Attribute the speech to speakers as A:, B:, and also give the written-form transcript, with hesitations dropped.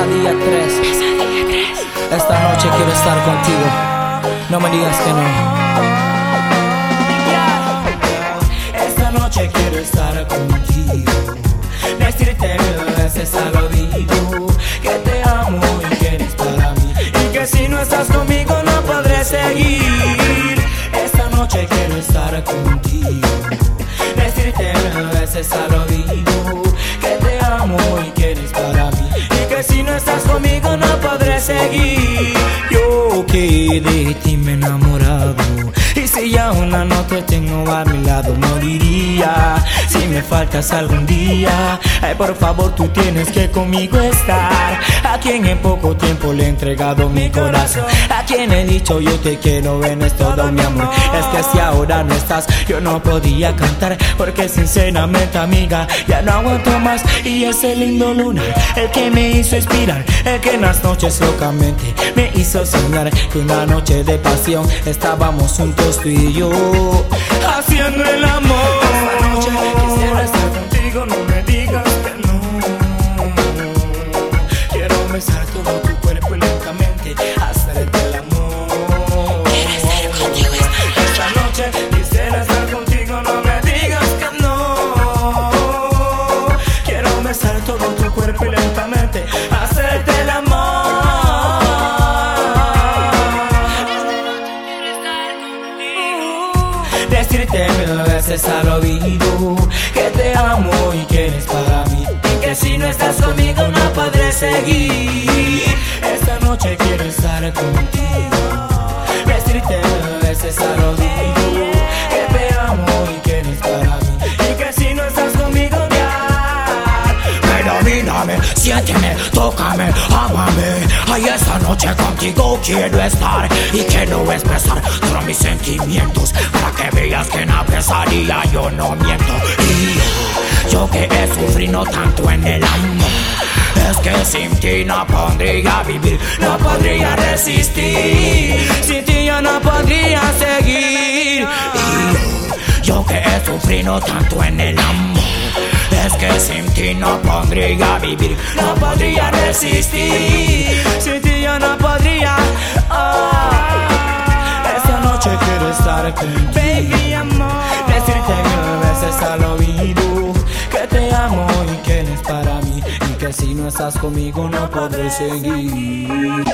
A: Pesadilla 3. Esta noche quiero estar contigo. No me digas que no. Esta noche quiero estar contigo. Decirte mil veces al oído que te amo y que eres para mí, y que si no estás conmigo no podré seguir. Esta noche quiero estar contigo. Decirte mil veces al oído que te amo y que eres para mí, y que si no estás conmigo no podré seguir. Yo que de ti me he enamorado, y si ya una no te tengo a mi lado moriría. Si me faltas algún día, ay, por favor tú tienes que conmigo estar. A quien en poco tiempo le he entregado mi corazón, a quien he dicho yo te quiero, en todo mi amor. Es que si ahora no estás yo no podía cantar, porque sinceramente amiga ya no aguanto más. Y ese lindo lunar, el que me hizo inspirar, el que en las noches locamente me hizo soñar que una noche de pasión estábamos juntos tú y yo haciendo el amor. Esta noche quisiera estar contigo, no me digas que no. Quiero besar todo tu cuerpo y lentamente hacerte el amor.
B: Quiero estar contigo
A: esta noche. Quisiera estar contigo, no me digas que no. Quiero besar todo tu cuerpo y lentamente hacerte el amor. Decirte mil veces al oído que te amo y que eres para mí, y que si no estás conmigo no podré seguir. Esta noche quiero estar contigo. Decirte mil veces al oído que te amo y que eres para mí, y que si no estás conmigo ya. Domíname, siénteme, tócame, ámame. Ay, esta noche contigo quiero estar y quiero expresar todos mis sentimientos para que veas que en la pesadilla yo no miento. Y yo que he sufrido tanto en el amor, es que sin ti no podría vivir, no podría resistir. Sin ti yo no podría seguir. Y yo que he sufrido tanto en el amor, es que sin ti no podría vivir, no podría resistir. Sin ti yo no podría. Esta noche quiero estar contigo, baby amor. Decirte mil veces al oído que te amo y que eres para mí, y que si no estás conmigo no podré seguir.